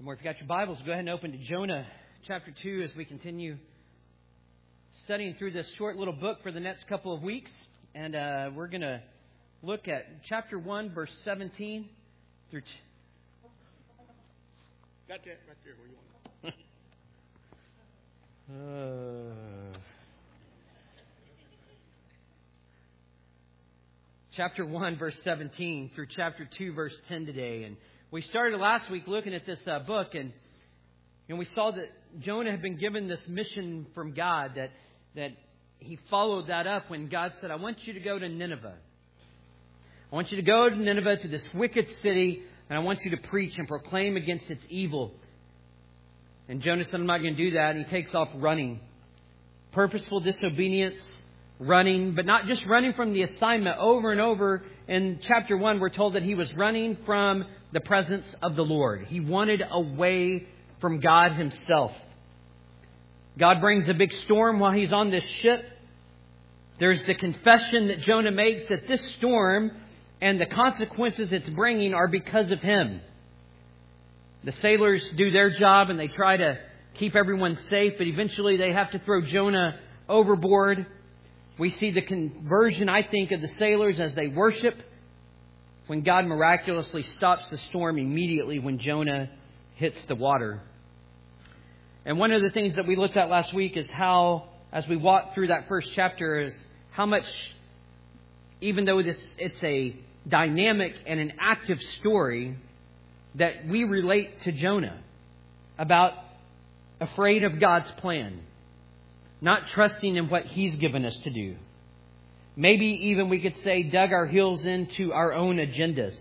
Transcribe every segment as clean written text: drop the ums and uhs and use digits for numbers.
If you got your Bibles, go ahead and open to Jonah chapter 2 as we continue studying through this short little book for the next couple of weeks. And we're going to look at chapter 1, verse 17 through... Got that right there where you want. Chapter 1, verse 17 through chapter 2, verse 10 today. And we started last week looking at this book, and we saw that Jonah had been given this mission from God, that he followed that up when God said, I want you to go to Nineveh. I want you to go to Nineveh, to this wicked city, and I want you to preach and proclaim against its evil. And Jonah said, I'm not going to do that. And he takes off running. Purposeful disobedience, running, but not just running from the assignment. Over and over in chapter 1, we're told that he was running from the presence of the Lord. He wanted away from God Himself. God brings a big storm while he's on this ship. There's the confession that Jonah makes that this storm and the consequences it's bringing are because of him. The sailors do their job and they try to keep everyone safe, but eventually they have to throw Jonah overboard. We see the conversion, I think, of the sailors as they worship, when God miraculously stops the storm immediately when Jonah hits the water. And one of the things that we looked at last week is how, as we walked through that first chapter, is how much, even though it's a dynamic and an active story, that we relate to Jonah about afraid of God's plan, not trusting in what He's given us to do. Maybe even we could say dug our heels into our own agendas.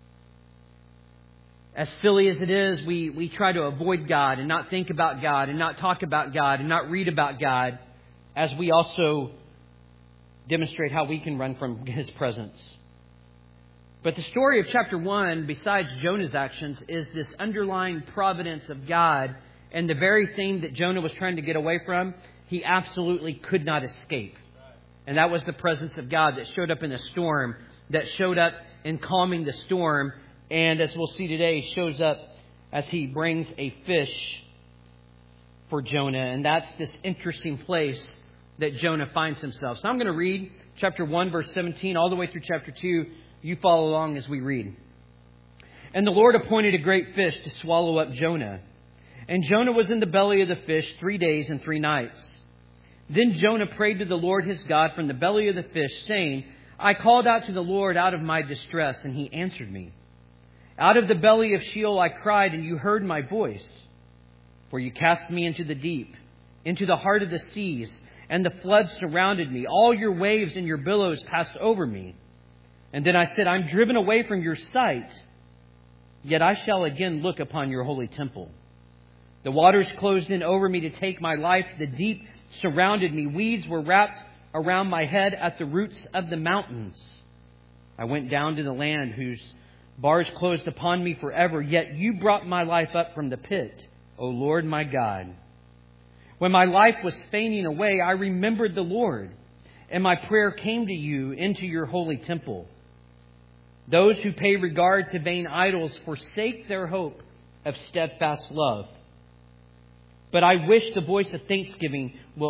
As silly as it is, we try to avoid God and not think about God and not talk about God and not read about God, as we also demonstrate how we can run from His presence. But the story of chapter 1, besides Jonah's actions, is this underlying providence of God, and the very thing that Jonah was trying to get away from, he absolutely could not escape. And that was the presence of God that showed up in the storm, that showed up in calming the storm, and as we'll see today, shows up as He brings a fish for Jonah. And that's this interesting place that Jonah finds himself. So I'm going to read chapter 1, verse 17, all the way through chapter 2. You follow along as we read. And the Lord appointed a great fish to swallow up Jonah. And Jonah was in the belly of the fish 3 days and 3 nights. Then Jonah prayed to the Lord his God from the belly of the fish, saying, I called out to the Lord out of my distress, and He answered me. Out of the belly of Sheol I cried, and you heard my voice. For you cast me into the deep, into the heart of the seas, and the floods surrounded me. All your waves and your billows passed over me. And then I said, I'm driven away from your sight, yet I shall again look upon your holy temple. The waters closed in over me to take my life. The deep surrounded me. Weeds were wrapped around my head at the roots of the mountains. I went down to the land whose bars closed upon me forever. Yet you brought my life up from the pit, O Lord my God. When my life was fainting away, I remembered the Lord, and my prayer came to you into your holy temple. Those who pay regard to vain idols forsake their hope of steadfast love. But I with the voice of thanksgiving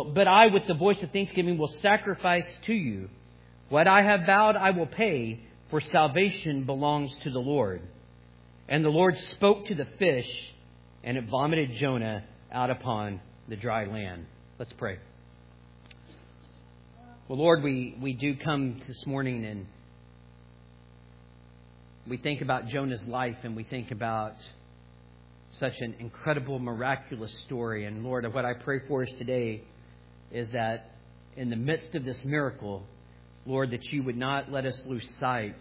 will sacrifice to you. What I have vowed I will pay, for salvation belongs to the Lord. And the Lord spoke to the fish, and it vomited Jonah out upon the dry land. Let's pray. Well, Lord, we do come this morning and we think about Jonah's life, and we think about such an incredible, miraculous story. And Lord, what I pray for us today is that in the midst of this miracle, Lord, that you would not let us lose sight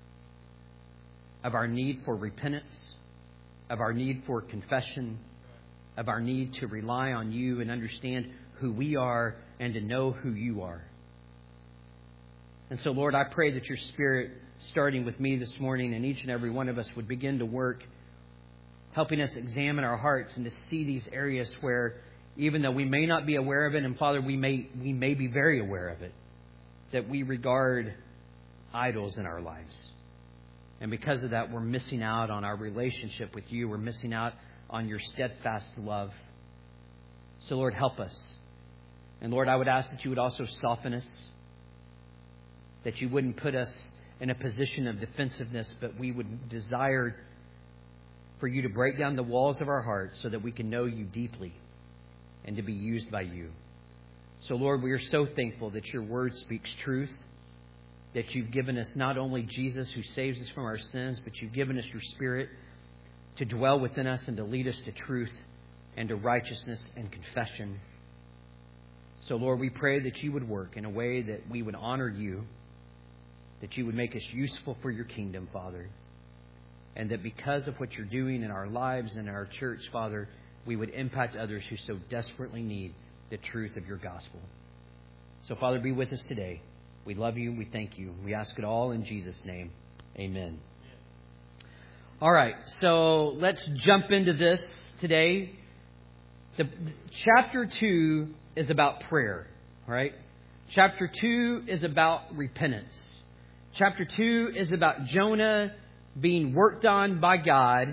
of our need for repentance, of our need for confession, of our need to rely on you and understand who we are and to know who you are. And so, Lord, I pray that your Spirit, starting with me this morning, and each and every one of us would begin to work, helping us examine our hearts and to see these areas where, even though we may not be aware of it, and Father, we may be very aware of it, that we regard idols in our lives. And because of that, we're missing out on our relationship with you. We're missing out on your steadfast love. So, Lord, help us. And, Lord, I would ask that you would also soften us, that you wouldn't put us in a position of defensiveness, but we would desire for you to break down the walls of our hearts so that we can know you deeply and to be used by you. So, Lord, we are so thankful that your word speaks truth, that you've given us not only Jesus who saves us from our sins, but you've given us your Spirit to dwell within us and to lead us to truth and to righteousness and confession. So, Lord, we pray that you would work in a way that we would honor you, that you would make us useful for your kingdom, Father, and that because of what you're doing in our lives and in our church, Father, we would impact others who so desperately need the truth of your gospel. So, Father, be with us today. We love you. We thank you. We ask it all in Jesus' name. Amen. All right, so let's jump into this today. Chapter 2 is about prayer, right? Chapter 2 is about repentance. Chapter 2 is about Jonah being worked on by God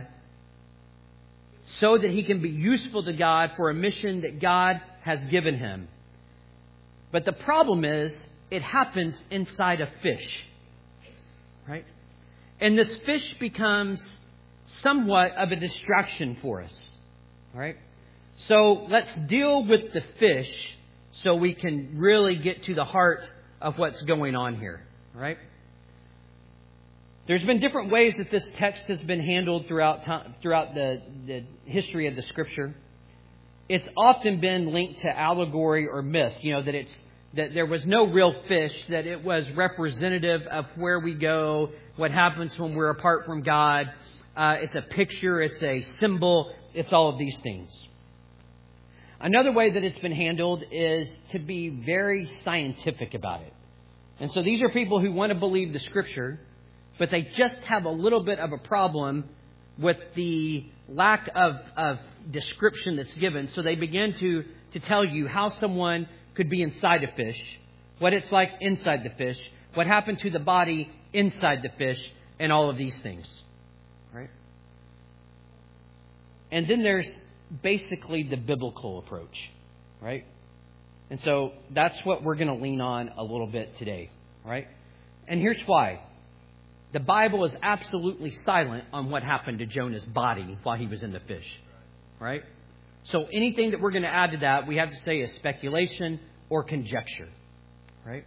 so that he can be useful to God for a mission that God has given him. But the problem is, it happens inside a fish, right? And this fish becomes somewhat of a distraction for us, all right? So let's deal with the fish so we can really get to the heart of what's going on here, all right? There's been different ways that this text has been handled throughout the history of the Scripture. It's often been linked to allegory or myth, that there was no real fish, that it was representative of where we go, what happens when we're apart from God. It's a picture, it's a symbol, it's all of these things. Another way that it's been handled is to be very scientific about it. And so these are people who want to believe the Scripture, but they just have a little bit of a problem with the lack of description that's given. So they begin to tell you how someone could be inside a fish, what it's like inside the fish, what happened to the body inside the fish, and all of these things. Right? And then there's basically the biblical approach. Right? And so that's what we're going to lean on a little bit today. Right? And here's why. The Bible is absolutely silent on what happened to Jonah's body while he was in the fish. Right? So anything that we're going to add to that, we have to say is speculation or conjecture. Right?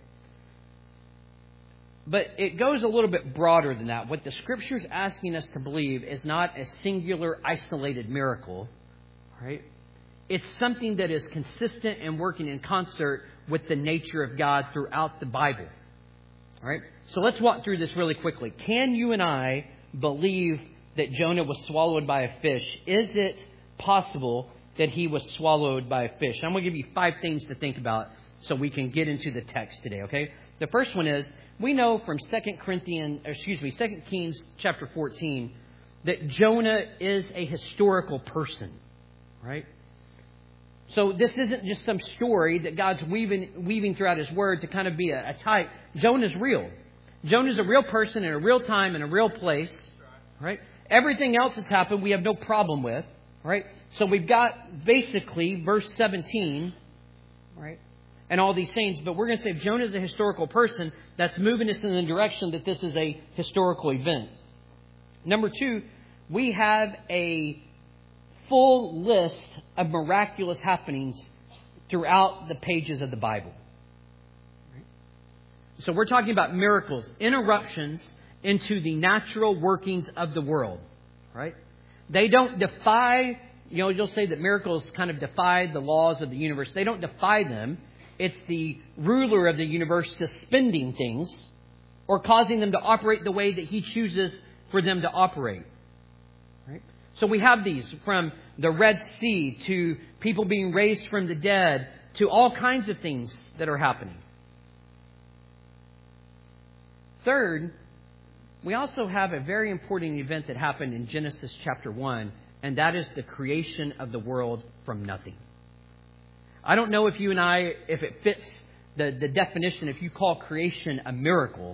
But it goes a little bit broader than that. What the Scripture is asking us to believe is not a singular, isolated miracle. Right? It's something that is consistent and working in concert with the nature of God throughout the Bible. All right? So let's walk through this really quickly. Can you and I believe that Jonah was swallowed by a fish? Is it possible that he was swallowed by a fish? I'm going to give you 5 things to think about so we can get into the text today, okay? The first one is, we know from 2 Kings chapter 14 that Jonah is a historical person, right? So this isn't just some story that God's weaving throughout His Word to kind of be a type. Jonah's real. Jonah's a real person in a real time in a real place, right? Everything else that's happened we have no problem with, right? So we've got basically verse 17, right? And all these things, but we're going to say if Jonah's a historical person, that's moving us in the direction that this is a historical event. Number 2, we have a full list of miraculous happenings throughout the pages of the Bible. So we're talking about miracles, interruptions into the natural workings of the world, right? They don't defy, you'll say that miracles kind of defy the laws of the universe. They don't defy them. It's the ruler of the universe suspending things or causing them to operate the way that He chooses for them to operate. Right? So we have these from the Red Sea to people being raised from the dead to all kinds of things that are happening. Third, we also have a very important event that happened in Genesis chapter 1, and that is the creation of the world from nothing. I don't know if you and I, if it fits the definition, if you call creation a miracle,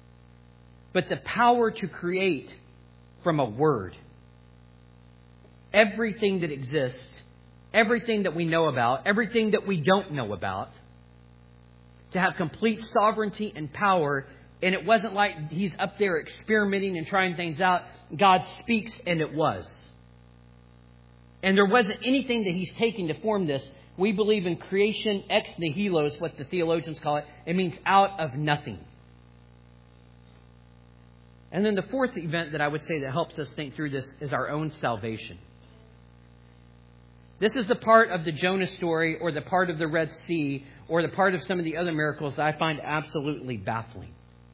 but the power to create from a word. everything that exists, everything that we know about, everything that we don't know about, to have complete sovereignty and power. And it wasn't like He's up there experimenting and trying things out. God speaks, and it was. And there wasn't anything that He's taking to form this. We believe in creation ex nihilo is what the theologians call it. It means out of nothing. And then the fourth event that I would say that helps us think through this is our own salvation. This is the part of the Jonah story, or the part of the Red Sea, or the part of some of the other miracles that I find absolutely baffling.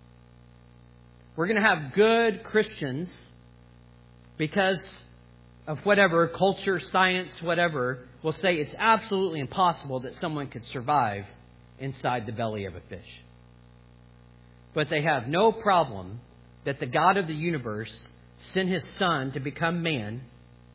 We're going to have good Christians because of whatever, culture, science, whatever, will say it's absolutely impossible that someone could survive inside the belly of a fish. But they have no problem that the God of the universe sent His Son to become man,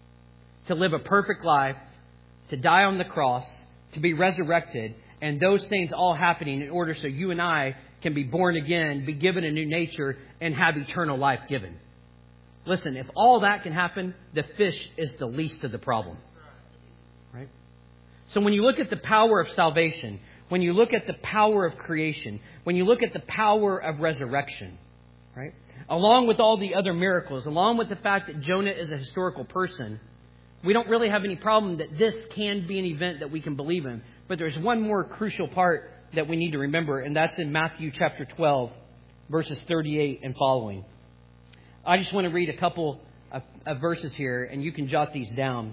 to live a perfect life, to die on the cross, to be resurrected, and those things all happening in order so you and I can be born again, be given a new nature, and have eternal life given. Listen, if all that can happen, the fish is the least of the problem. Right? So when you look at the power of salvation, when you look at the power of creation, when you look at the power of resurrection, right? Along with all the other miracles, along with the fact that Jonah is a historical person, we don't really have any problem that this can be an event that we can believe in. But there's one more crucial part that we need to remember, and that's in Matthew chapter 12, verses 38 and following. I just want to read a couple of verses here, and you can jot these down.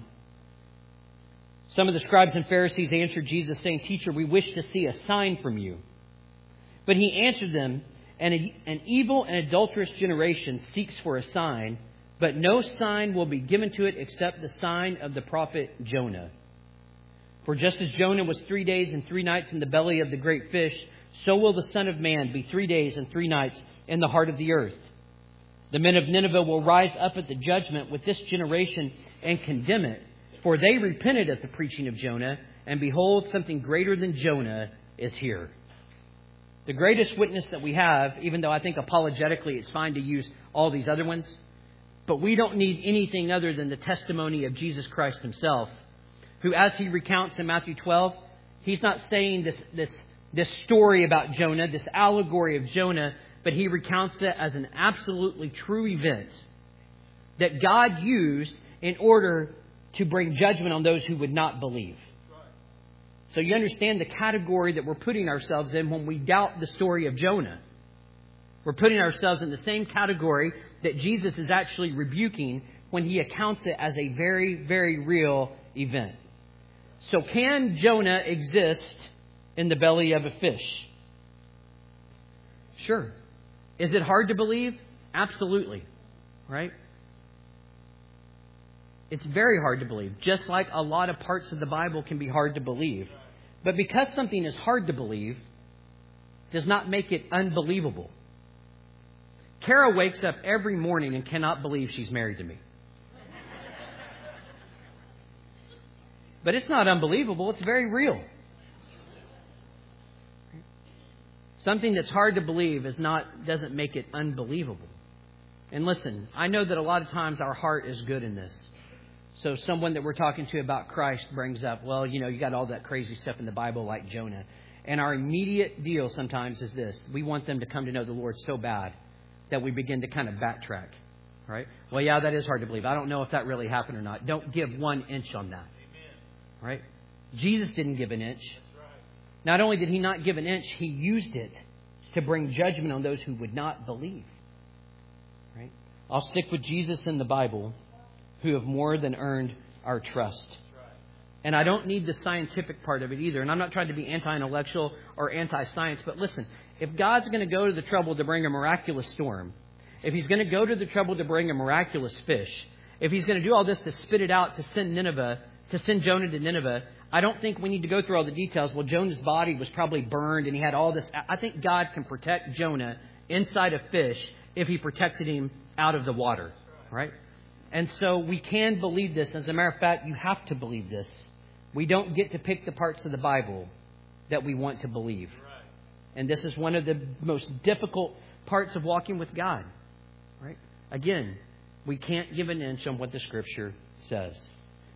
Some of the scribes and Pharisees answered Jesus, saying, "Teacher, we wish to see a sign from you." But He answered them, "An evil and adulterous generation seeks for a sign, but no sign will be given to it except the sign of the prophet Jonah. For just as Jonah was 3 days and 3 nights in the belly of the great fish, so will the Son of Man be 3 days and 3 nights in the heart of the earth. The men of Nineveh will rise up at the judgment with this generation and condemn it, for they repented at the preaching of Jonah, and behold, something greater than Jonah is here." The greatest witness that we have, even though I think apologetically it's fine to use all these other ones, but we don't need anything other than the testimony of Jesus Christ Himself, who, as He recounts in Matthew 12, He's not saying this story about Jonah, this allegory of Jonah, but He recounts it as an absolutely true event that God used in order to bring judgment on those who would not believe. So you understand the category that we're putting ourselves in when we doubt the story of Jonah. We're putting ourselves in the same category that Jesus is actually rebuking when He accounts it as a very, very real event. So can Jonah exist in the belly of a fish? Sure. Is it hard to believe? Absolutely. Right? It's very hard to believe, just like a lot of parts of the Bible can be hard to believe. But because something is hard to believe does not make it unbelievable. Kara wakes up every morning and cannot believe she's married to me. But it's not unbelievable. It's very real. Something that's hard to believe doesn't make it unbelievable. And listen, I know that a lot of times our heart is good in this. So someone that we're talking to about Christ brings up, well, you got all that crazy stuff in the Bible like Jonah. And our immediate deal sometimes is this. We want them to come to know the Lord so bad that we begin to kind of backtrack. Right? Well, yeah, that is hard to believe. I don't know if that really happened or not. Don't give 1 inch on that. Right? Jesus didn't give an inch. Not only did He not give an inch, He used it to bring judgment on those who would not believe. Right? I'll stick with Jesus in the Bible, who have more than earned our trust. And I don't need the scientific part of it either. And I'm not trying to be anti-intellectual or anti-science. But listen, if God's going to go to the trouble to bring a miraculous storm, if He's going to go to the trouble to bring a miraculous fish, if He's going to do all this to spit it out, to send Jonah to Nineveh, I don't think we need to go through all the details. Well, Jonah's body was probably burned and he had all this. I think God can protect Jonah inside a fish if He protected him out of the water. Right? And so we can believe this. As a matter of fact, you have to believe this. We don't get to pick the parts of the Bible that we want to believe. And this is one of the most difficult parts of walking with God. Right? Again, we can't give an inch on what the Scripture says.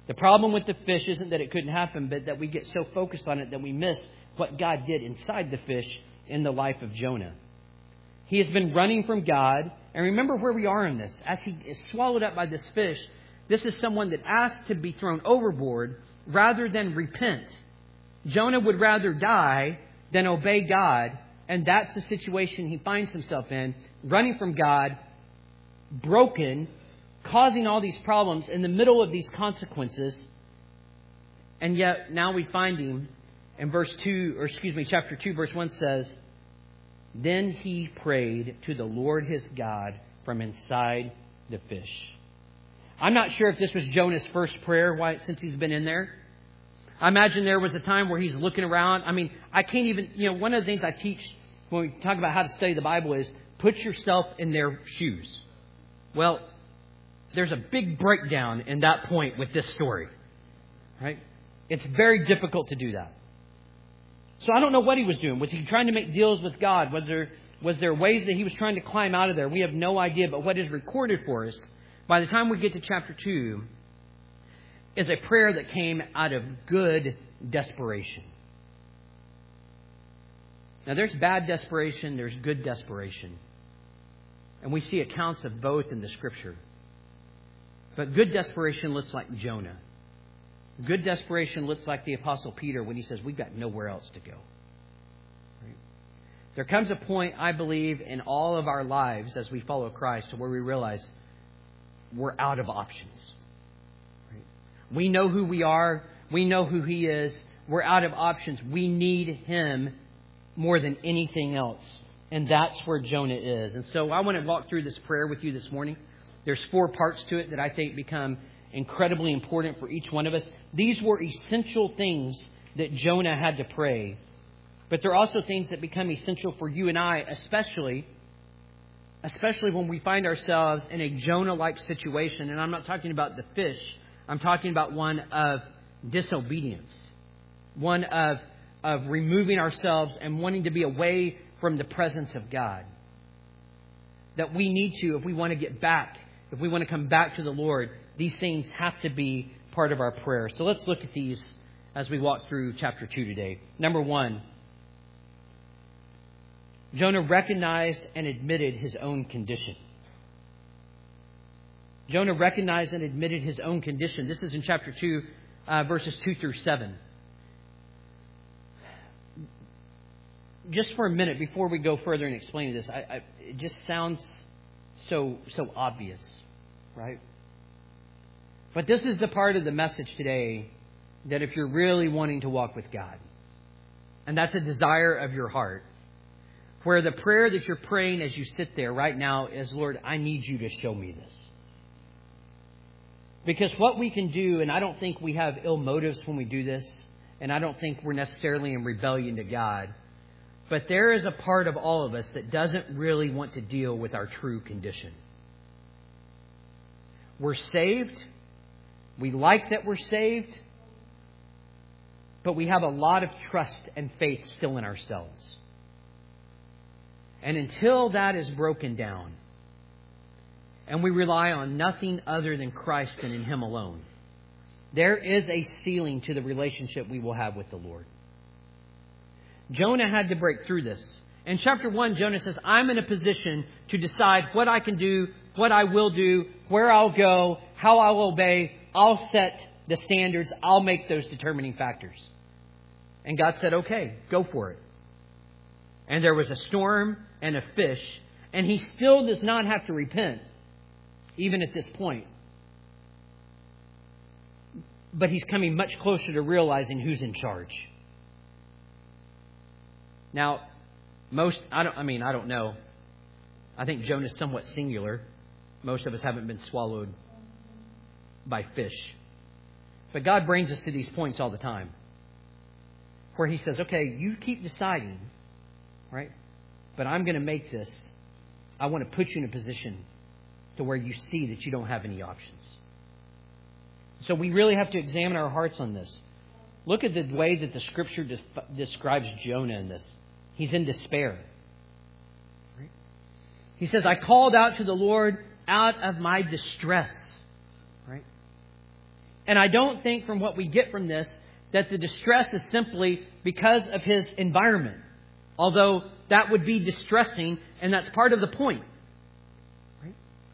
The problem with the fish isn't that it couldn't happen, but that we get so focused on it that we miss what God did inside the fish in the life of Jonah. He has been running from God. And remember where we are in this. As he is swallowed up by this fish, this is someone that asked to be thrown overboard rather than repent. Jonah would rather die than obey God. And that's the situation he finds himself in, running from God, broken, causing all these problems in the middle of these consequences. And yet now we find him in chapter 2, verse 1 says, "Then he prayed to the Lord his God from inside the fish." I'm not sure if this was Jonah's first prayer since he's been in there. I imagine there was a time where he's looking around. I mean, I can't even, one of the things I teach when we talk about how to study the Bible is put yourself in their shoes. Well, there's a big breakdown in that point with this story, right? It's very difficult to do that. So I don't know what he was doing. Was he trying to make deals with God? Was there ways that he was trying to climb out of there? We have no idea. But what is recorded for us, by the time we get to chapter 2, is a prayer that came out of good desperation. Now, there's bad desperation. There's good desperation. And we see accounts of both in the Scripture. But good desperation looks like Jonah. Good desperation looks like the Apostle Peter when he says, we've got nowhere else to go. Right? There comes a point, I believe, in all of our lives as we follow Christ to where we realize we're out of options. Right? We know who we are. We know who He is. We're out of options. We need Him more than anything else. And that's where Jonah is. And so I want to walk through this prayer with you this morning. There's 4 parts to it that I think become incredibly important for each one of us. These were essential things that Jonah had to pray. But they're also things that become essential for you and I, especially when we find ourselves in a Jonah-like situation. And I'm not talking about the fish. I'm talking about one of disobedience. One of removing ourselves and wanting to be away from the presence of God. That we need to, if we want to get back, if we want to come back to the Lord, these things have to be part of our prayer. So let's look at these as we walk through chapter 2 today. Number 1, Jonah recognized and admitted his own condition. Jonah recognized and admitted his own condition. This is in chapter 2, verses 2 through 7. Just for a minute, before we go further in explaining this, it just sounds so obvious, right? But this is the part of the message today that if you're really wanting to walk with God, and that's a desire of your heart, where the prayer that you're praying as you sit there right now is, Lord, I need you to show me this. Because what we can do, and I don't think we have ill motives when we do this, and I don't think we're necessarily in rebellion to God, but there is a part of all of us that doesn't really want to deal with our true condition. We're saved. We like that we're saved. But we have a lot of trust and faith still in ourselves. And until that is broken down, and we rely on nothing other than Christ and in Him alone, there is a ceiling to the relationship we will have with the Lord. Jonah had to break through this. In chapter 1, Jonah says, I'm in a position to decide what I can do, what I will do, where I'll go, how I'll obey. I'll set the standards. I'll make those determining factors. And God said, okay, go for it. And there was a storm and a fish, and he still does not have to repent, even at this point. But he's coming much closer to realizing who's in charge. Now, I don't know. I think Jonah's somewhat singular. Most of us haven't been swallowed by fish. But God brings us to these points all the time where He says, okay, you keep deciding, right? But I'm going to make this. I want to put you in a position to where you see that you don't have any options. So we really have to examine our hearts on this. Look at the way that the Scripture describes Jonah in this. He's in despair. Right? He says, I called out to the Lord out of my distress. Right? And I don't think from what we get from this that the distress is simply because of his environment. Although that would be distressing, and that's part of the point. Right?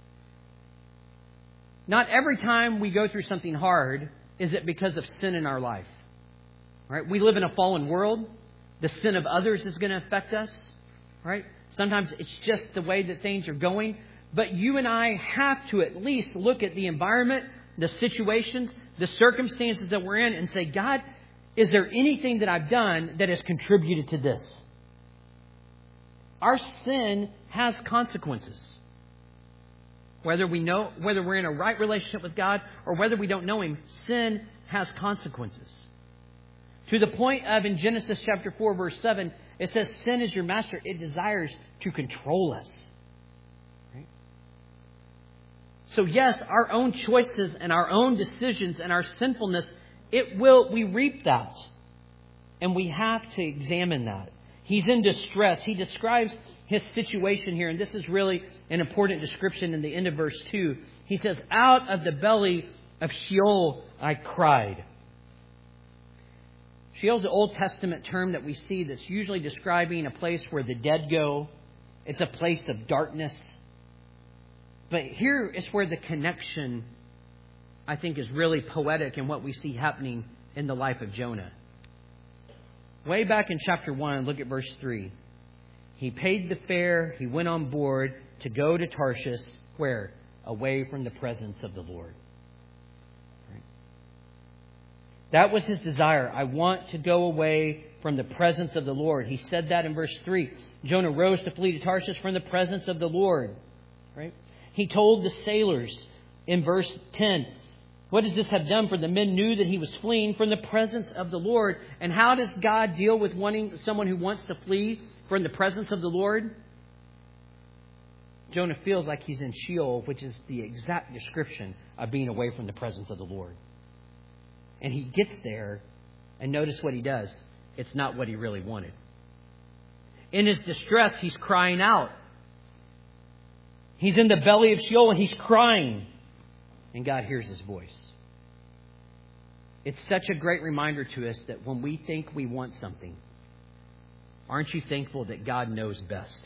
Not every time we go through something hard is it because of sin in our life. Right? We live in a fallen world. The sin of others is going to affect us. Right? Sometimes it's just the way that things are going. But you and I have to at least look at the environment, the situations, the circumstances that we're in and say, God, is there anything that I've done that has contributed to this? Our sin has consequences. Whether we're in a right relationship with God or whether we don't know Him, sin has consequences. To the point of in Genesis chapter 4, verse 7, it says, sin is your master. It desires to control us. Right? So yes, our own choices and our own decisions and our sinfulness, we reap that. And we have to examine that. He's in distress. He describes his situation here. And this is really an important description in the end of verse 2. He says, out of the belly of Sheol I cried. Sheol is an Old Testament term that we see that's usually describing a place where the dead go. It's a place of darkness. But here is where the connection, I think, is really poetic in what we see happening in the life of Jonah. Way back in chapter 1, look at verse 3. He paid the fare. He went on board to go to Tarshish. Where? Away from the presence of the Lord. Right? That was his desire. I want to go away from the presence of the Lord. He said that in verse 3. Jonah rose to flee to Tarshish from the presence of the Lord. Right? He told the sailors in verse 10, what does this have done? For the men knew that he was fleeing from the presence of the Lord. And how does God deal with someone who wants to flee from the presence of the Lord? Jonah feels like he's in Sheol, which is the exact description of being away from the presence of the Lord. And he gets there, and notice what he does. It's not what he really wanted. In his distress, he's crying out. He's in the belly of Sheol, and he's crying. And God hears his voice. It's such a great reminder to us that when we think we want something, aren't you thankful that God knows best?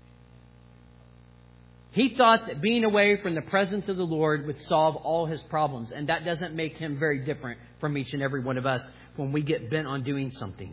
He thought that being away from the presence of the Lord would solve all his problems. And that doesn't make him very different from each and every one of us when we get bent on doing something.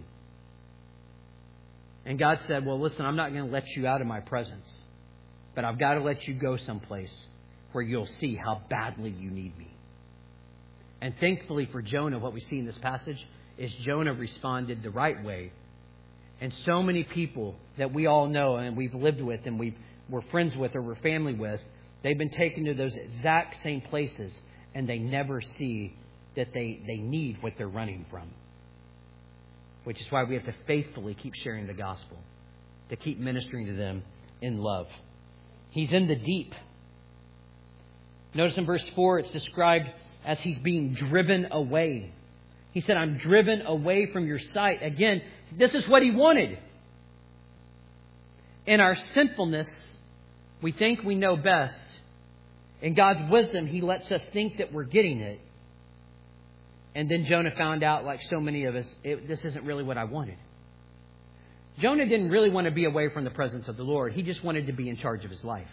And God said, well, listen, I'm not going to let you out of my presence. But I've got to let you go someplace where you'll see how badly you need me. And thankfully for Jonah, what we see in this passage is Jonah responded the right way. And so many people that we all know and we've lived with and we're friends with or we're family with, they've been taken to those exact same places and they never see that they need what they're running from. Which is why we have to faithfully keep sharing the gospel, to keep ministering to them in love. He's in the deep. Notice in verse 4, it's described as he's being driven away. He said, I'm driven away from your sight. Again, this is what he wanted. In our sinfulness, we think we know best. In God's wisdom, He lets us think that we're getting it. And then Jonah found out, like so many of us, this isn't really what I wanted. Jonah didn't really want to be away from the presence of the Lord. He just wanted to be in charge of his life.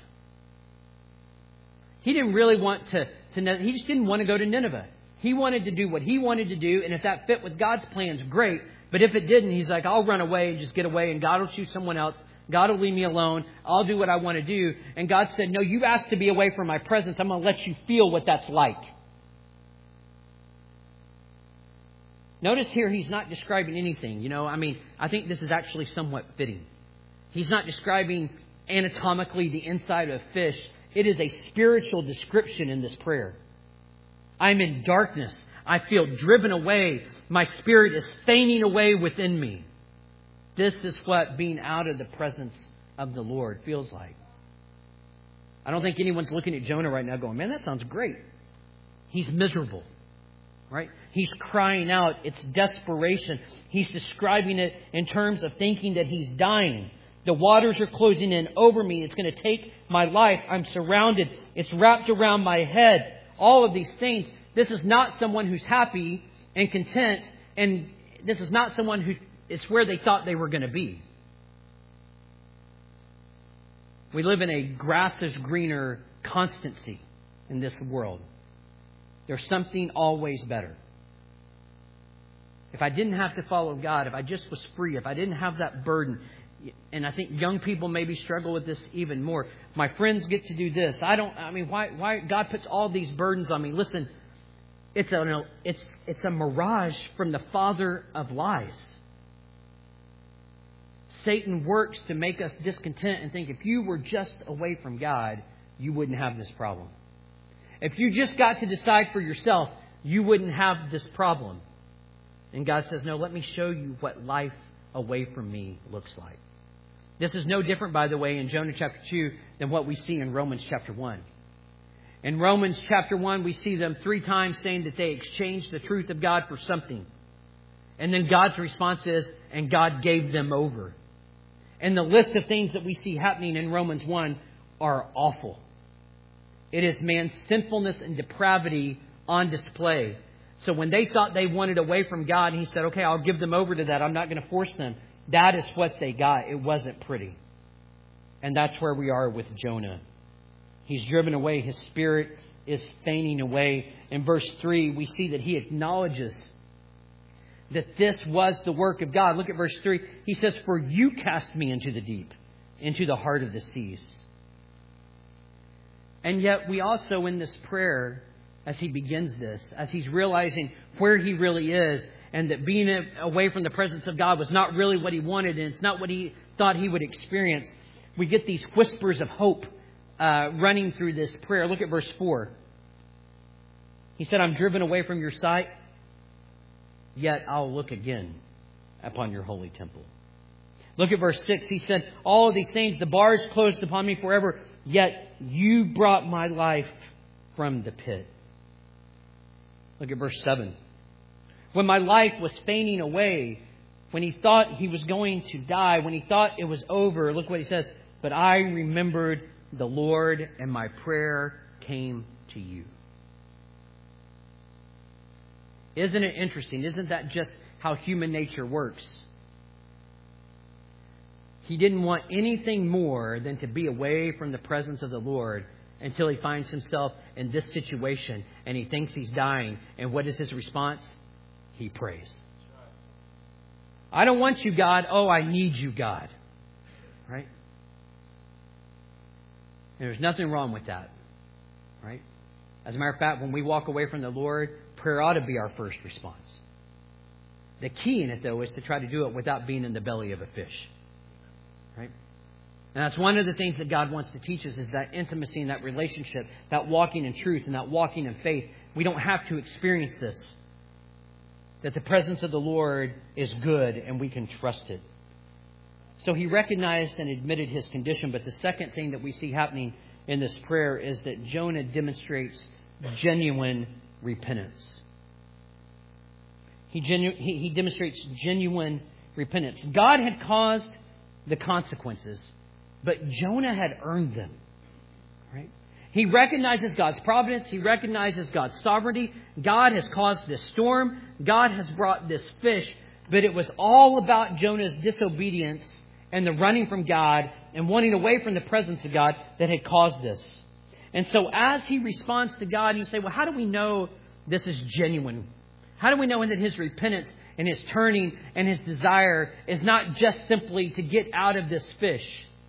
He didn't really want he just didn't want to go to Nineveh. He wanted to do what he wanted to do. And if that fit with God's plans, great. But if it didn't, he's like, I'll run away and just get away and God will choose someone else. God will leave me alone. I'll do what I want to do. And God said, no, you asked to be away from my presence. I'm going to let you feel what that's like. Notice here, he's not describing anything. I think this is actually somewhat fitting. He's not describing anatomically the inside of a fish. It is a spiritual description in this prayer. I'm in darkness. I feel driven away. My spirit is fainting away within me. This is what being out of the presence of the Lord feels like. I don't think anyone's looking at Jonah right now going, man, that sounds great. He's miserable. Right? He's crying out. It's desperation. He's describing it in terms of thinking that he's dying. The waters are closing in over me. It's going to take my life. I'm surrounded. It's wrapped around my head. all of these things. This is not someone who's happy and content, and this is not someone who it's where they thought they were going to be. We live in a grass is greener constancy in this world. There's something always better. If I didn't have to follow God, if I just was free, if I didn't have that burden, and I think young people maybe struggle with this even more. My friends get to do this. Why God puts all these burdens on me? Listen, it's a mirage from the father of lies. Satan works to make us discontent and think if you were just away from God, you wouldn't have this problem. If you just got to decide for yourself, you wouldn't have this problem. And God says, no, let me show you what life away from me looks like. This is no different, by the way, in Jonah chapter 2 than what we see in Romans chapter 1. In Romans chapter 1, we see them 3 times saying that they exchanged the truth of God for something. And then God's response is, and God gave them over. And the list of things that we see happening in Romans 1 are awful. It is man's sinfulness and depravity on display. So when they thought they wanted away from God, He said, okay, I'll give them over to that. I'm not going to force them. That is what they got. It wasn't pretty. And that's where we are with Jonah. He's driven away. His spirit is fainting away. In verse 3, we see that he acknowledges that this was the work of God. Look at verse 3. He says, for you cast me into the deep, into the heart of the seas. And yet we also in this prayer, as he begins this, as he's realizing where he really is, and that being away from the presence of God was not really what he wanted, and it's not what he thought he would experience, we get these whispers of hope running through this prayer. Look at verse 4. He said, I'm driven away from your sight, yet I'll look again upon your holy temple. Look at verse 6. He said, all of these things, the bars closed upon me forever, yet you brought my life from the pit. Look at verse 7. When my life was fainting away, when he thought he was going to die, when he thought it was over, look what he says, but I remembered the Lord and my prayer came to you. Isn't it interesting? Isn't that just how human nature works? He didn't want anything more than to be away from the presence of the Lord until he finds himself in this situation and he thinks he's dying. And what is his response? He prays. I don't want you, God. Oh, I need you, God. Right? And there's nothing wrong with that. Right? As a matter of fact, when we walk away from the Lord, prayer ought to be our first response. The key in it, though, is to try to do it without being in the belly of a fish. Right? And that's one of the things that God wants to teach us, is that intimacy and that relationship, that walking in truth and that walking in faith. We don't have to experience this. That the presence of the Lord is good and we can trust it. So he recognized and admitted his condition. But the second thing that we see happening in this prayer is that Jonah demonstrates genuine repentance. He demonstrates genuine repentance. God had caused the consequences, but Jonah had earned them. Right? He recognizes God's providence. He recognizes God's sovereignty. God has caused this storm. God has brought this fish. But it was all about Jonah's disobedience and the running from God and wanting away from the presence of God that had caused this. And so as he responds to God, you say, well, how do we know this is genuine? How do we know that his repentance and his turning and his desire is not just simply to get out of this fish?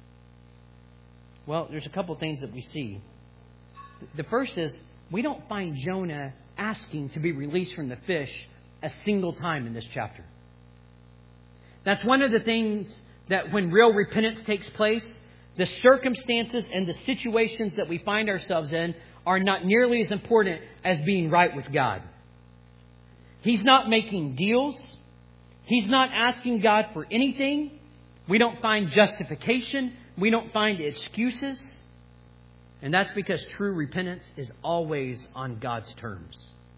Well, there's a couple things that we see. The first is, we don't find Jonah asking to be released from the fish a single time in this chapter. That's one of the things that when real repentance takes place, the circumstances and the situations that we find ourselves in are not nearly as important as being right with God. He's not making deals. He's not asking God for anything. We don't find justification. We don't find excuses. And that's because true repentance is always on God's terms.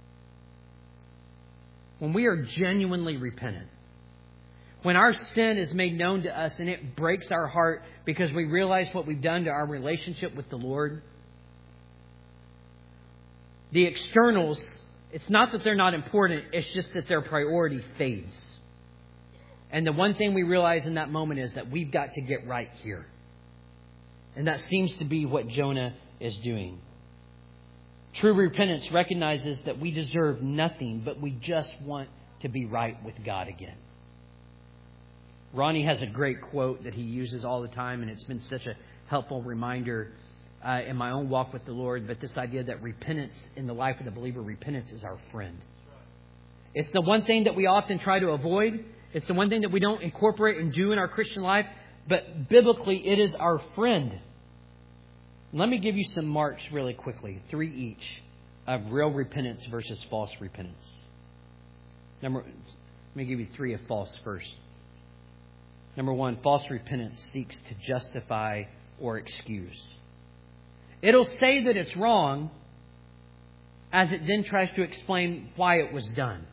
When we are genuinely repentant, when our sin is made known to us and it breaks our heart because we realize what we've done to our relationship with the Lord, The externals, it's not that they're not important, it's just that their priority fades. And the one thing we realize in that moment is that we've got to get right here. And that seems to be what Jonah is doing. True repentance recognizes that we deserve nothing, but we just want to be right with God again. Ronnie has a great quote that he uses all the time, and it's been such a helpful reminder in my own walk with the Lord. But this idea that repentance in the life of the believer, repentance is our friend. It's the one thing that we often try to avoid. It's the one thing that we don't incorporate and do in our Christian life. But biblically, it is our friend. Let me give you some marks really quickly, 3 each, of real repentance versus false repentance. Let me give you 3 of false first. Number 1, false repentance seeks to justify or excuse. It'll say that it's wrong as it then tries to explain why it was done.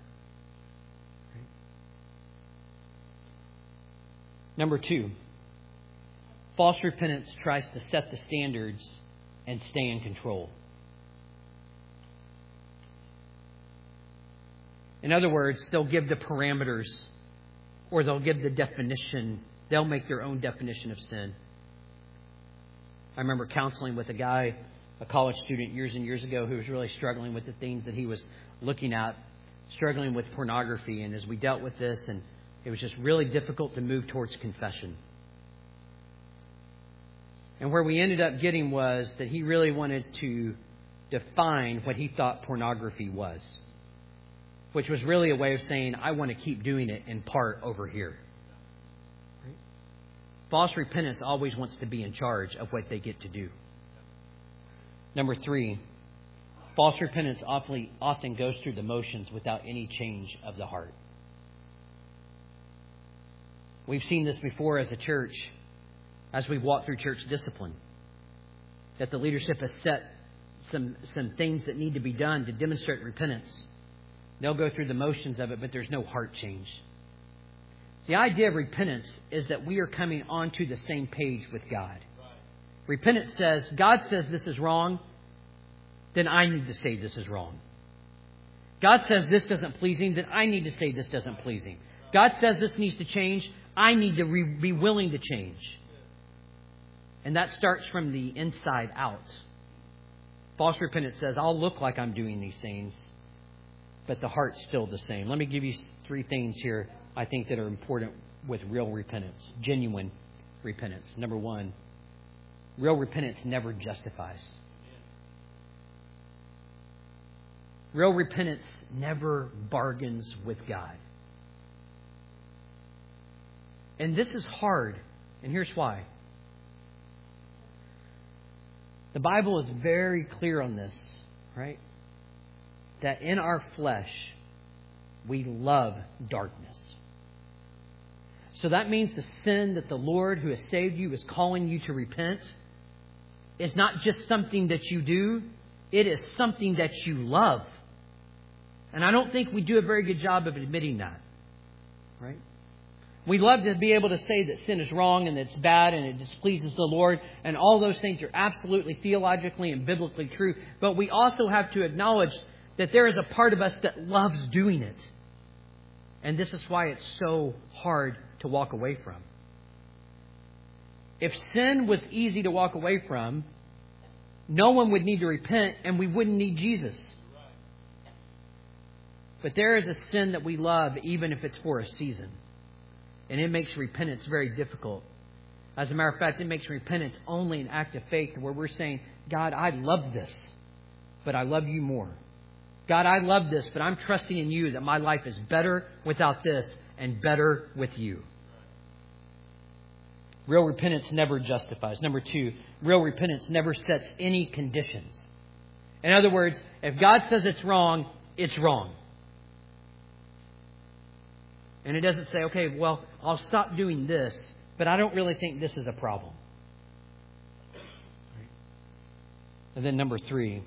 Number 2, false repentance tries to set the standards and stay in control. In other words, they'll give the parameters or they'll give the definition. They'll make their own definition of sin. I remember counseling with a college student years and years ago who was really struggling with the things that he was looking at, struggling with pornography. And as we dealt with this, and it was just really difficult to move towards confession. And where we ended up getting was that he really wanted to define what he thought pornography was, which was really a way of saying, I want to keep doing it in part over here. Right? False repentance always wants to be in charge of what they get to do. Number 3, false repentance often goes through the motions without any change of the heart. We've seen this before as a church, as we walk through church discipline, that the leadership has set some things that need to be done to demonstrate repentance. They'll go through the motions of it, but there's no heart change. The idea of repentance is that we are coming onto the same page with God. Repentance says, God says this is wrong, then I need to say this is wrong. God says this doesn't please Him, then I need to say this doesn't please Him. God says this needs to change, I need to be willing to change. And that starts from the inside out. False repentance says, I'll look like I'm doing these things, but the heart's still the same. Let me give you 3 things here I think that are important with real repentance, genuine repentance. Number 1, real repentance never justifies. Real repentance never bargains with God. And this is hard, and here's why. The Bible is very clear on this, right? That in our flesh, we love darkness. So that means the sin that the Lord who has saved you is calling you to repent is not just something that you do, it is something that you love. And I don't think we do a very good job of admitting that, right? We love to be able to say that sin is wrong and that it's bad and it displeases the Lord. And all those things are absolutely theologically and biblically true. But we also have to acknowledge that there is a part of us that loves doing it. And this is why it's so hard to walk away from. If sin was easy to walk away from, no one would need to repent and we wouldn't need Jesus. But there is a sin that we love even if it's for a season. And it makes repentance very difficult. As a matter of fact, it makes repentance only an act of faith where we're saying, God, I love this, but I love you more. God, I love this, but I'm trusting in you that my life is better without this and better with you. Real repentance never justifies. Number 2, real repentance never sets any conditions. In other words, if God says it's wrong, it's wrong. And it doesn't say, okay, well, I'll stop doing this, but I don't really think this is a problem. And then number 3,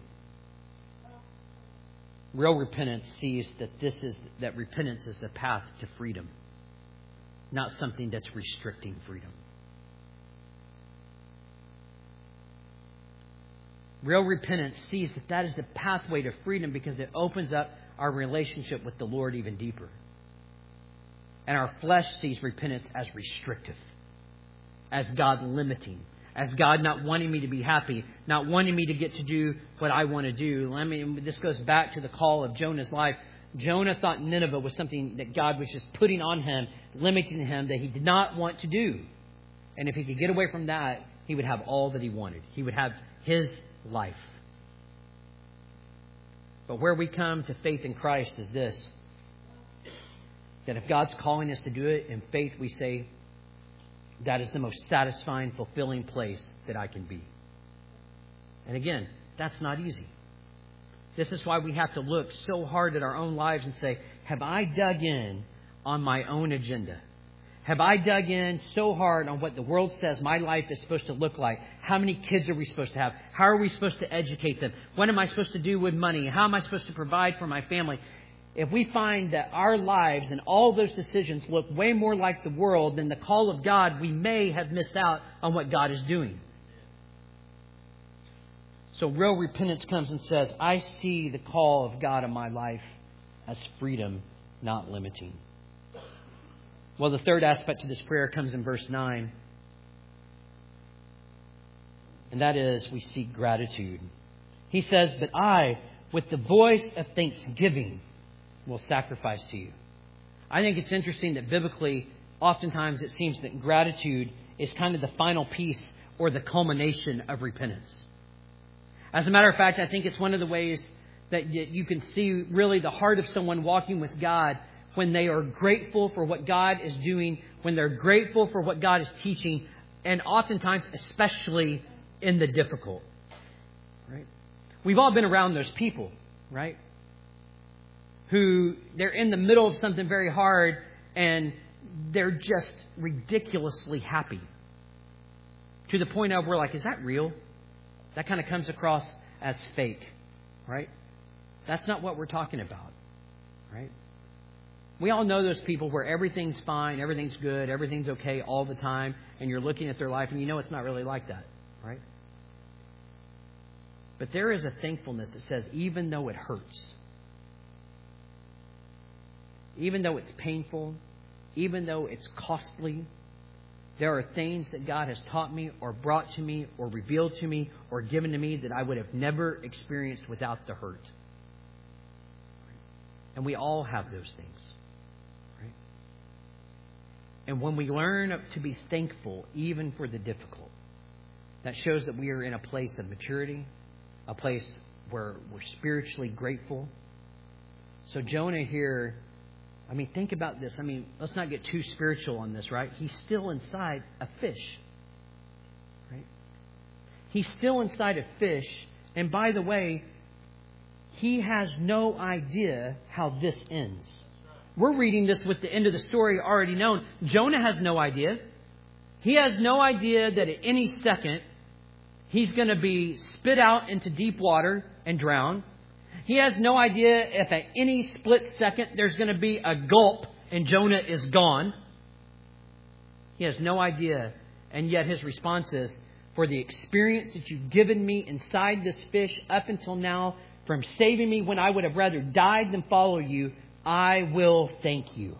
real repentance sees that repentance is the path to freedom, not something that's restricting freedom. Real repentance sees that that is the pathway to freedom because it opens up our relationship with the Lord even deeper. And our flesh sees repentance as restrictive, as God limiting, as God not wanting me to be happy, not wanting me to get to do what I want to do. This goes back to the call of Jonah's life. Jonah thought Nineveh was something that God was just putting on him, limiting him, that he did not want to do. And if he could get away from that, he would have all that he wanted. He would have his life. But where we come to faith in Christ is this: that if God's calling us to do it in faith, we say, that is the most satisfying, fulfilling place that I can be. And again, that's not easy. This is why we have to look so hard at our own lives and say, have I dug in on my own agenda? Have I dug in so hard on what the world says my life is supposed to look like? How many kids are we supposed to have? How are we supposed to educate them? What am I supposed to do with money? How am I supposed to provide for my family? If we find that our lives and all those decisions look way more like the world than the call of God, we may have missed out on what God is doing. So real repentance comes and says, I see the call of God in my life as freedom, not limiting. Well, the third aspect of this prayer comes in verse 9. And that is, we seek gratitude. He says, but I, with the voice of thanksgiving, will sacrifice to you. I think it's interesting that biblically, oftentimes it seems that gratitude is kind of the final piece or the culmination of repentance. As a matter of fact, I think it's one of the ways that you can see really the heart of someone walking with God when they are grateful for what God is doing, when they're grateful for what God is teaching, and oftentimes, especially in the difficult. Right? We've all been around those people, right? Who they're in the middle of something very hard and they're just ridiculously happy. To the point of we're like, is that real? That kind of comes across as fake, right? That's not what we're talking about, right? We all know those people where everything's fine, everything's good, everything's okay all the time, and you're looking at their life and you know it's not really like that, right? But there is a thankfulness that says, even though it hurts, even though it's painful, even though it's costly, there are things that God has taught me or brought to me or revealed to me or given to me that I would have never experienced without the hurt. And we all have those things. Right? And when we learn to be thankful even for the difficult, that shows that we are in a place of maturity, a place where we're spiritually grateful. So Jonah here, think about this. Let's not get too spiritual on this, right? He's still inside a fish, right? He's still inside a fish. And by the way, he has no idea how this ends. We're reading this with the end of the story already known. Jonah has no idea. He has no idea that at any second he's going to be spit out into deep water and drown. He has no idea if at any split second there's going to be a gulp and Jonah is gone. He has no idea. And yet his response is, for the experience that you've given me inside this fish up until now, from saving me when I would have rather died than follow you, I will thank you.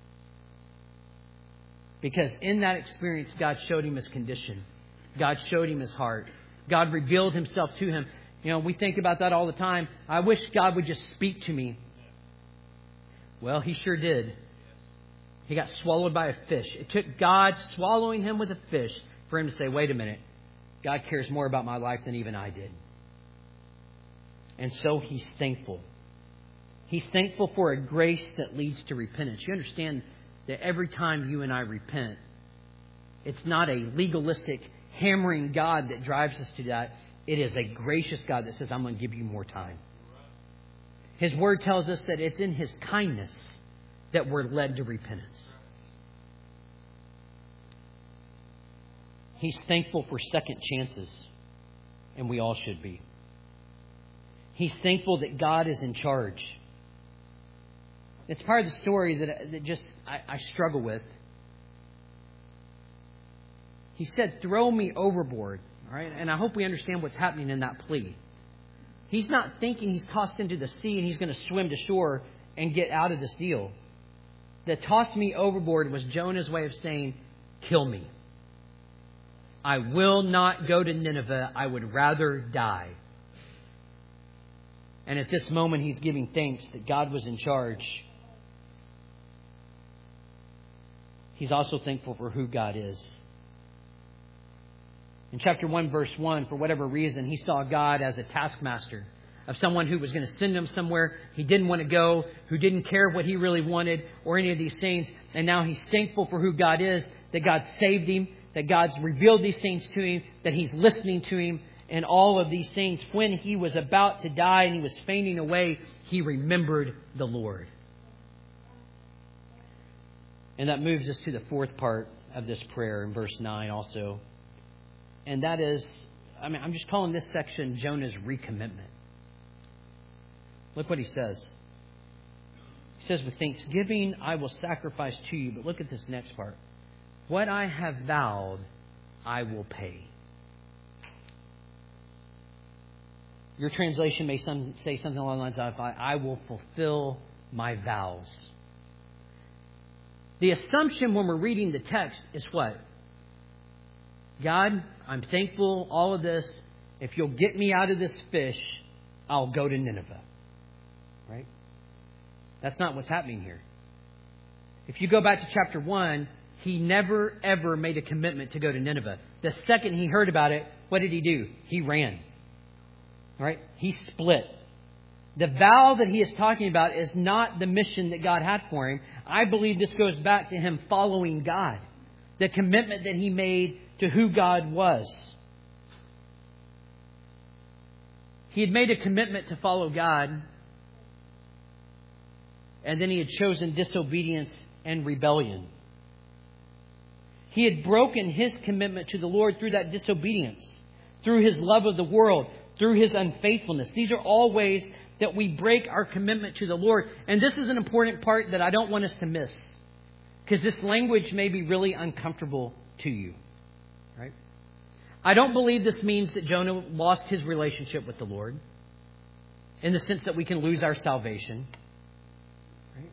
Because in that experience, God showed him his condition. God showed him his heart. God revealed himself to him. We think about that all the time. I wish God would just speak to me. Well, he sure did. He got swallowed by a fish. It took God swallowing him with a fish for him to say, wait a minute, God cares more about my life than even I did. And so he's thankful. He's thankful for a grace that leads to repentance. You understand that every time you and I repent, it's not a legalistic, hammering God that drives us to that. It is a gracious God that says, I'm going to give you more time. His word tells us that it's in His kindness that we're led to repentance. He's thankful for second chances, and we all should be. He's thankful that God is in charge. It's part of the story that I struggle with. He said, throw me overboard. All right? And I hope we understand what's happening in that plea. He's not thinking he's tossed into the sea and he's going to swim to shore and get out of this deal. The toss me overboard was Jonah's way of saying, kill me. I will not go to Nineveh. I would rather die. And at this moment, he's giving thanks that God was in charge. He's also thankful for who God is. In chapter 1, verse 1, for whatever reason, he saw God as a taskmaster of someone who was going to send him somewhere he didn't want to go, who didn't care what he really wanted or any of these things. And now he's thankful for who God is, that God saved him, that God's revealed these things to him, that he's listening to him, and all of these things. When he was about to die and he was fainting away, he remembered the Lord. And that moves us to the fourth part of this prayer in verse 9 also. And that is, I'm just calling this section Jonah's recommitment. Look what he says. He says, with thanksgiving I will sacrifice to you. But look at this next part. What I have vowed, I will pay. Your translation may say something along the lines of, I will fulfill my vows. The assumption when we're reading the text is what? God, I'm thankful, all of this. If you'll get me out of this fish, I'll go to Nineveh. Right? That's not what's happening here. If you go back to chapter 1, he never, ever made a commitment to go to Nineveh. The second he heard about it, what did he do? He ran. All right? He split. The vow that he is talking about is not the mission that God had for him. I believe this goes back to him following God. The commitment that he made to who God was. He had made a commitment to follow God. And then he had chosen disobedience and rebellion. He had broken his commitment to the Lord through that disobedience, through his love of the world, through his unfaithfulness. These are all ways that we break our commitment to the Lord. And this is an important part that I don't want us to miss, because this language may be really uncomfortable to you. Right? I don't believe this means that Jonah lost his relationship with the Lord, in the sense that we can lose our salvation. Right?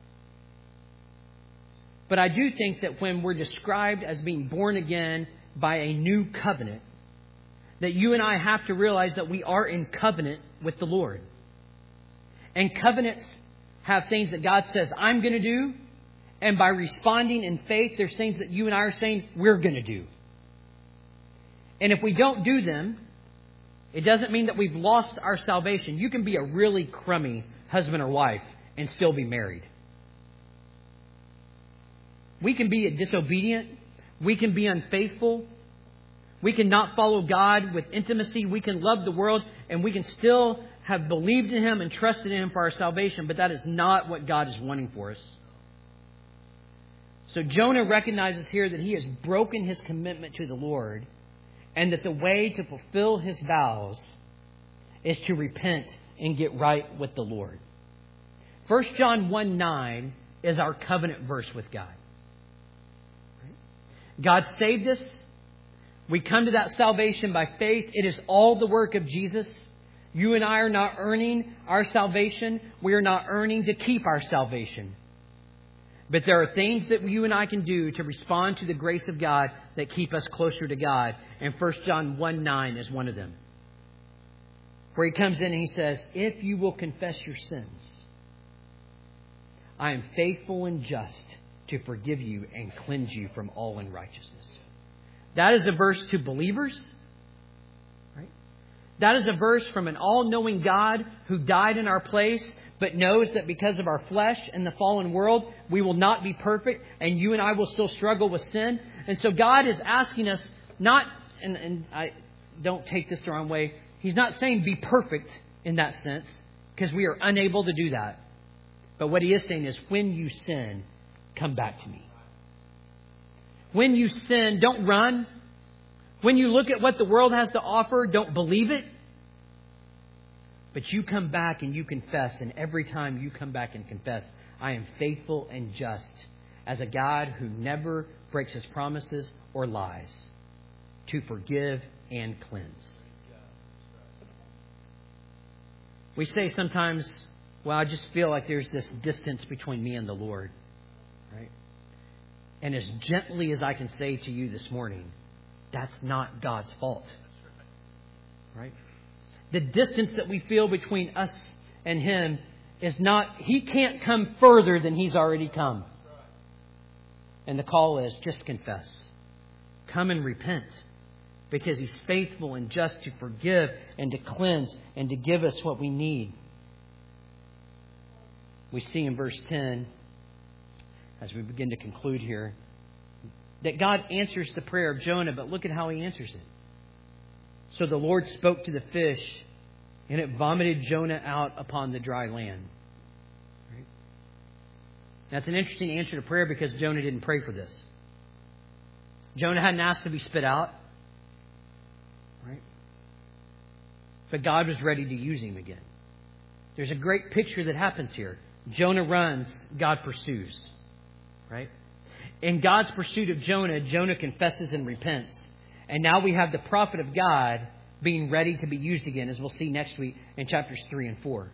But I do think that when we're described as being born again by a new covenant, that you and I have to realize that we are in covenant with the Lord. And covenants have things that God says, I'm going to do. And by responding in faith, there's things that you and I are saying we're going to do. And if we don't do them, it doesn't mean that we've lost our salvation. You can be a really crummy husband or wife and still be married. We can be disobedient. We can be unfaithful. We can not follow God with intimacy. We can love the world, and we can still have believed in Him and trusted in Him for our salvation. But that is not what God is wanting for us. So Jonah recognizes here that he has broken his commitment to the Lord, and that the way to fulfill his vows is to repent and get right with the Lord. 1 John 1:9 is our covenant verse with God. God saved us. We come to that salvation by faith. It is all the work of Jesus. You and I are not earning our salvation. We are not earning to keep our salvation. But there are things that you and I can do to respond to the grace of God that keep us closer to God. And 1 John 1:9 is one of them. Where he comes in and he says, if you will confess your sins, I am faithful and just to forgive you and cleanse you from all unrighteousness. That is a verse to believers. Right? That is a verse from an all-knowing God who died in our place, but knows that because of our flesh and the fallen world, we will not be perfect, and you and I will still struggle with sin. And so God is asking us not, and I don't take this the wrong way, He's not saying be perfect in that sense, because we are unable to do that. But what He is saying is, when you sin, come back to me. When you sin, don't run. When you look at what the world has to offer, don't believe it. But you come back and you confess. And every time you come back and confess, I am faithful and just as a God who never breaks His promises or lies. to forgive and cleanse. We say sometimes, well, I just feel like there's this distance between me and the Lord. Right? And as gently as I can say to you this morning, that's not God's fault. Right? The distance that we feel between us and Him is not, He can't come further than He's already come. And the call is just confess. Come and repent. Because He's faithful and just to forgive and to cleanse and to give us what we need. We see in verse 10, as we begin to conclude here, that God answers the prayer of Jonah, but look at how He answers it. So the Lord spoke to the fish, and it vomited Jonah out upon the dry land. Right? That's an interesting answer to prayer because Jonah didn't pray for this. Jonah hadn't asked to be spit out. Right? But God was ready to use him again. There's a great picture that happens here. Jonah runs, God pursues. Right? In God's pursuit of Jonah, Jonah confesses and repents. And now we have the prophet of God being ready to be used again, as we'll see next week in chapters 3 and 4.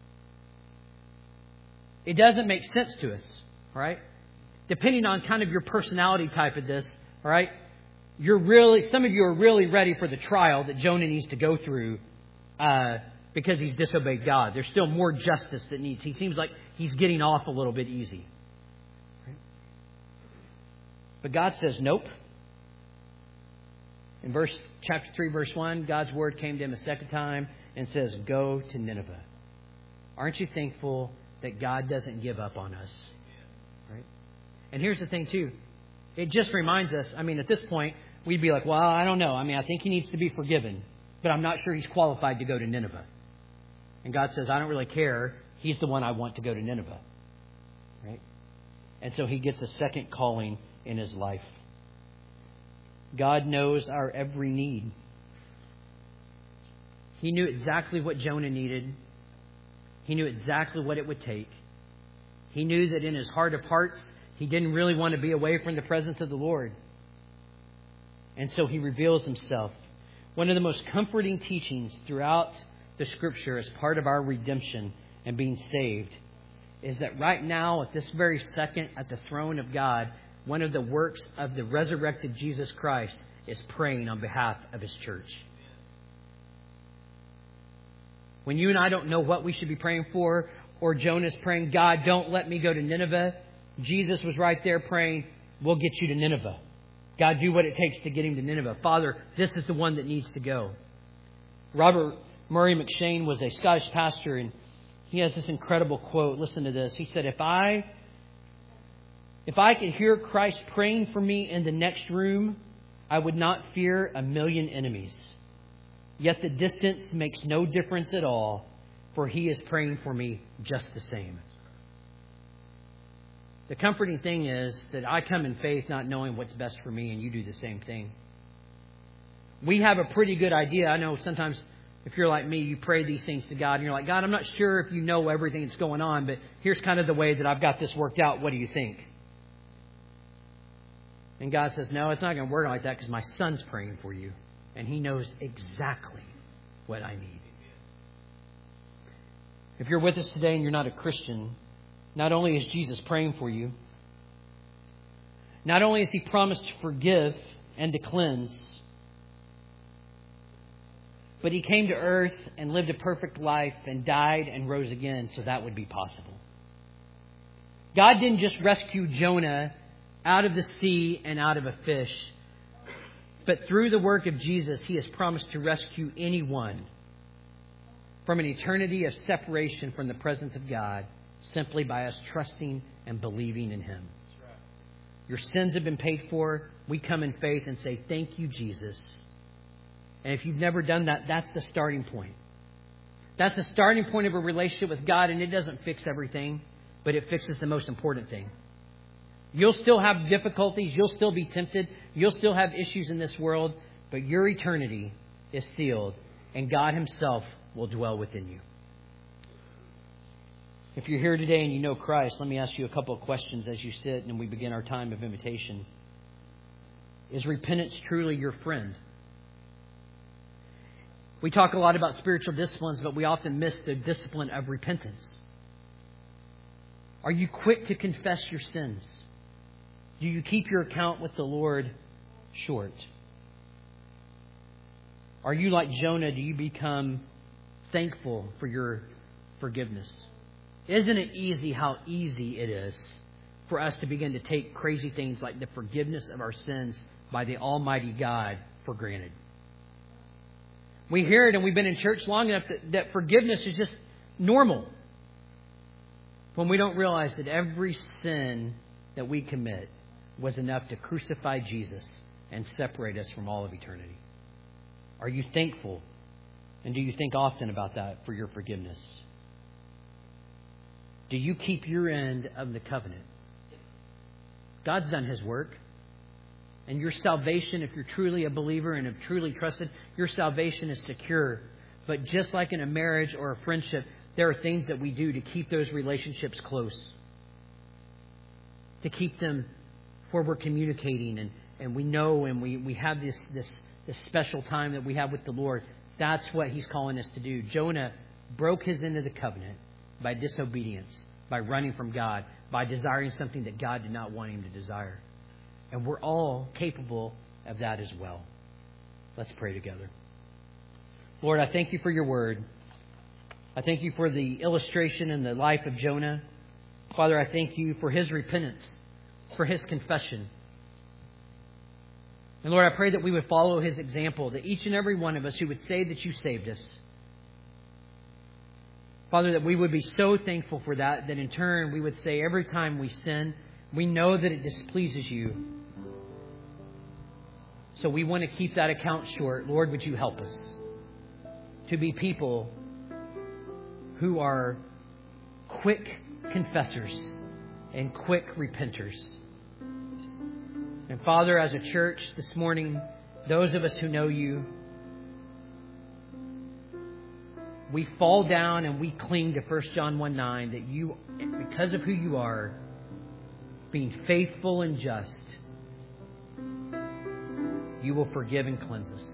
It doesn't make sense to us, right? Depending on kind of your personality type of this, all right? Some of you are really ready for the trial that Jonah needs to go through because he's disobeyed God. There's still more justice that needs. He seems like he's getting off a little bit easy. Right? But God says, nope. In chapter 3, verse 1, God's word came to him a second time and says, go to Nineveh. Aren't you thankful that God doesn't give up on us? Right? And here's the thing, too. It just reminds us, at this point, we'd be like, well, I don't know. I think he needs to be forgiven, but I'm not sure he's qualified to go to Nineveh. And God says, I don't really care. He's the one I want to go to Nineveh. Right? And so he gets a second calling in his life. God knows our every need. He knew exactly what Jonah needed. He knew exactly what it would take. He knew that in his heart of hearts, he didn't really want to be away from the presence of the Lord. And so he reveals himself. One of the most comforting teachings throughout the Scripture as part of our redemption and being saved is that right now, at this very second, at the throne of God, one of the works of the resurrected Jesus Christ is praying on behalf of His church. When you and I don't know what we should be praying for, or Jonah's praying, God, don't let me go to Nineveh, Jesus was right there praying, we'll get you to Nineveh. God, do what it takes to get him to Nineveh. Father, this is the one that needs to go. Robert Murray McShane was a Scottish pastor, and he has this incredible quote. Listen to this. He said, If I could hear Christ praying for me in the next room, I would not fear a million enemies. Yet the distance makes no difference at all, for He is praying for me just the same. The comforting thing is that I come in faith not knowing what's best for me, and you do the same thing. We have a pretty good idea. I know sometimes if you're like me, you pray these things to God, and you're like, God, I'm not sure if you know everything that's going on, but here's kind of the way that I've got this worked out. What do you think? And God says, no, it's not going to work like that because my Son's praying for you. And He knows exactly what I need. If you're with us today and you're not a Christian, not only is Jesus praying for you, not only has He promised to forgive and to cleanse, but He came to earth and lived a perfect life and died and rose again so that would be possible. God didn't just rescue Jonah out of the sea and out of a fish, but through the work of Jesus, He has promised to rescue anyone from an eternity of separation from the presence of God simply by us trusting and believing in Him. Your sins have been paid for. We come in faith and say, thank you, Jesus. And if you've never done that, that's the starting point. That's the starting point of a relationship with God, and it doesn't fix everything, but it fixes the most important thing. You'll still have difficulties. You'll still be tempted. You'll still have issues in this world. But your eternity is sealed. And God Himself will dwell within you. If you're here today and you know Christ, let me ask you a couple of questions as you sit and we begin our time of invitation. Is repentance truly your friend? We talk a lot about spiritual disciplines, but we often miss the discipline of repentance. Are you quick to confess your sins? Do you keep your account with the Lord short? Are you like Jonah? Do you become thankful for your forgiveness? Isn't it easy how easy it is for us to begin to take crazy things like the forgiveness of our sins by the Almighty God for granted? We hear it, and we've been in church long enough that forgiveness is just normal. When we don't realize that every sin that we commit was enough to crucify Jesus and separate us from all of eternity. Are you thankful? And do you think often about that for your forgiveness? Do you keep your end of the covenant? God's done His work. And your salvation, if you're truly a believer and have truly trusted, your salvation is secure. But just like in a marriage or a friendship, there are things that we do to keep those relationships close. To keep them where we're communicating and we know and we have this special time that we have with the Lord. That's what He's calling us to do. Jonah broke his end of the covenant by disobedience, by running from God, by desiring something that God did not want him to desire. And we're all capable of that as well. Let's pray together. Lord, I thank You for Your word. I thank You for the illustration in the life of Jonah. Father, I thank You for his repentance, for his confession. And Lord, I pray that we would follow his example, that each and every one of us who would say that You saved us, Father, that we would be so thankful for that in turn we would say every time we sin, we know that it displeases You. So we want to keep that account short. Lord, would You help us to be people who are quick confessors and quick repenters. And Father, as a church this morning, those of us who know You, we fall down and we cling to 1 John 1:9 that You, because of who You are, being faithful and just, You will forgive and cleanse us.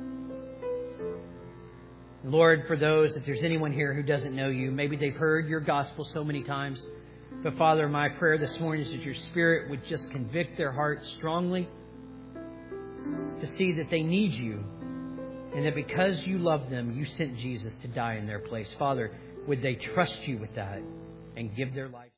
Lord, for those, if there's anyone here who doesn't know You, maybe they've heard Your gospel so many times, but Father, my prayer this morning is that Your Spirit would just convict their hearts strongly to see that they need You, and that because You love them, You sent Jesus to die in their place. Father, would they trust You with that and give their life?